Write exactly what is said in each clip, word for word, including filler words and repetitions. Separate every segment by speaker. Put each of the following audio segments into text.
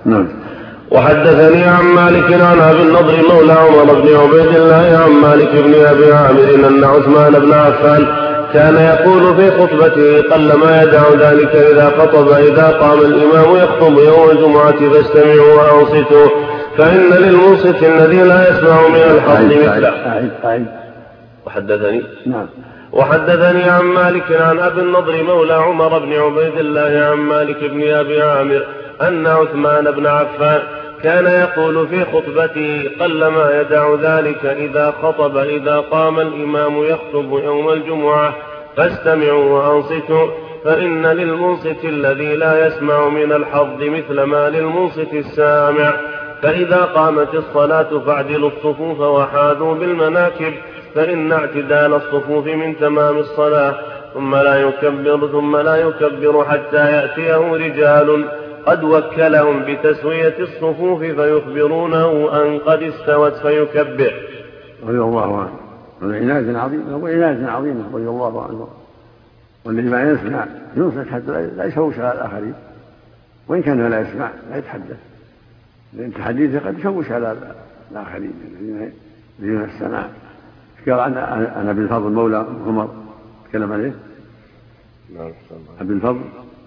Speaker 1: نعم.
Speaker 2: وحدثني عن مالك عن أبي النضر مولى عمر بن عبيد الله عن مالك بن أبي عامر أن عثمان بن عفان كان يقول في خطبته قلما يدع ذلك إذا خطب إذا قام الإمام يخطب يوم الجمعة فاستمعوا وأنصتوا فإن للمنصت الذي لا يسمع من الحظ مثله. وحدثني
Speaker 1: نعم.
Speaker 2: وحدثني عن مالك عن أبي النضر مولى عمر بن عبيد الله عن مالك بن أبي عامر أن عثمان بن عفان كان يقول في خطبته قلما يدع ذلك إذا خطب إذا قام الإمام يخطب يوم الجمعة فاستمعوا وأنصتوا فإن للمنصت الذي لا يسمع من الحظ مثل ما للمنصت السامع. فإذا قامت الصلاة فاعدلوا الصفوف وحاذوا بالمناكب فإن اعتدال الصفوف من تمام الصلاة. ثم لا يكبر ثم لا يكبر حتى يأتيه رجال قد وكلهم بتسوية الصفوف فيخبرونه أن قد استوت فيكبر.
Speaker 1: رضي الله عنه. هذا عناية عظيمة وعناية عظيمة رضي الله عنه. والذي ما يسمع ينصت حتى لا يشوش على الآخرين وإن كان لا يسمع لا يتحدث لأن تحديثه قد يشوش على الآخرين الذين السماع. قال عن أبي الفضل مولى عمر تكلم عليه أبي الفضل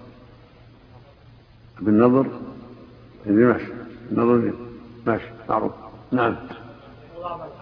Speaker 1: أبي النضر اللي ماشي النضر ماشي معروف. نعم.